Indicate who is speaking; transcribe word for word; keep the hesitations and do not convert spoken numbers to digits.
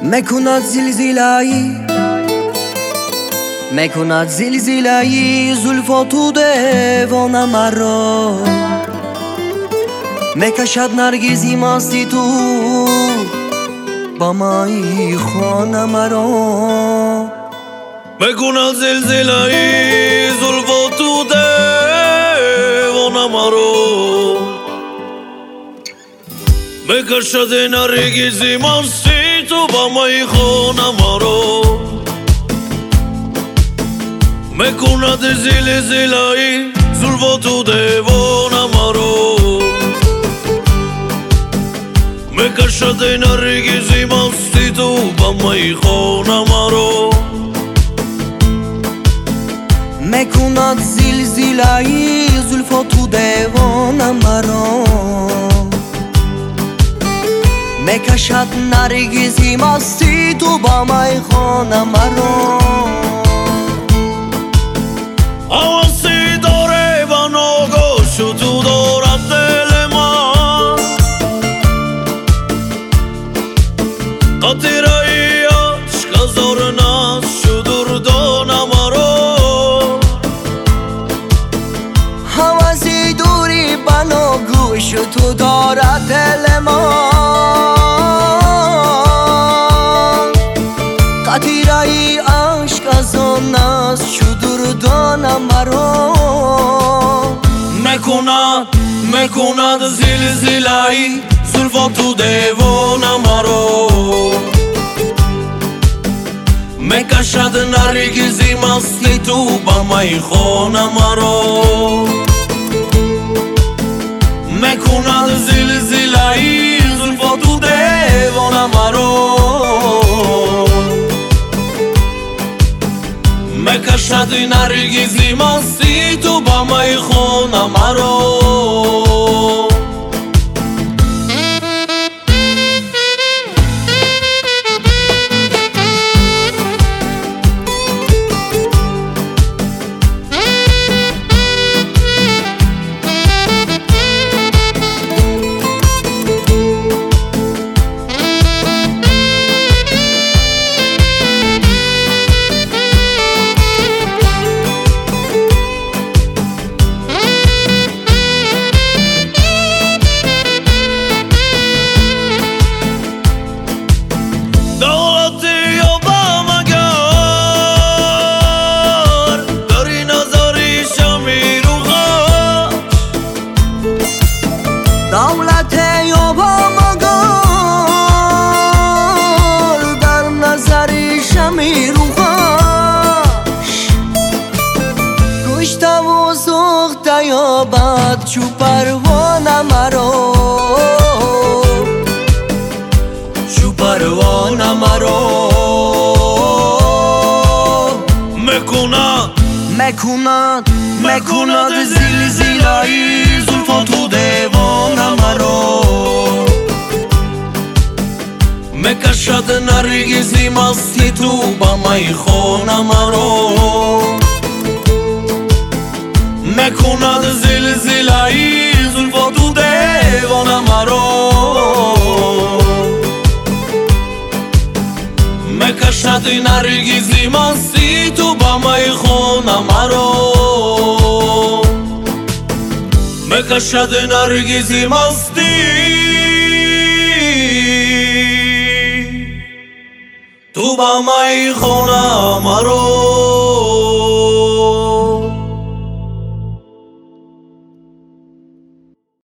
Speaker 1: میکند زلزله‌ای میکند زلزله‌ای زلفات و دیوانه مرا میکشد نرگسی مستی تو با مای خانه مرا
Speaker 2: میکند زلزله‌ای زلفات و دیوانه مرا میکشد نرگسی مستی تو با مای خانه مرا میکند زلزله‌ای زلفات و دیوانه مرا میکشد نرگسی مستی تو با مای خانه مرا
Speaker 1: میکند زلزله‌ای زلفات و دیوانه مرا میکشد نرگسی مستی تو با مای خانه مرا
Speaker 2: حواسی داره و ناگوش تو دارد دل من قطره‌ای عشق هزار ناز شدردان مرا
Speaker 1: حواسی دوری و ناگوش تو دارد دل من قطره‌ای عشق هزار ناز شدردان مرا
Speaker 2: میکند میکند زلزله‌ای زلفات و دیوانه مرا میکشد نرگسی مستی تو با مای خانه مرا میکند زلزله‌ای زلفات و دیوانه مرا میکشد نرگسی مستی تو با مای خانه مرا
Speaker 1: دولت یا با مگار در نظر شمیر و خاش کشته و سوخته یا بد چو پروانه مرا چو پروانه مرا
Speaker 2: میکند
Speaker 1: میکند میکند زلزله‌ای زلفات و دیوانه مرا
Speaker 2: میکشد نرگسی مستی تو با مای خانه مرا میکند زلزله‌ای زلفات و دیوانه مرا میکشد نرگسی مستی تو با مای خانه مرا میکشد نرگسی مستی تو با مای خانه مرا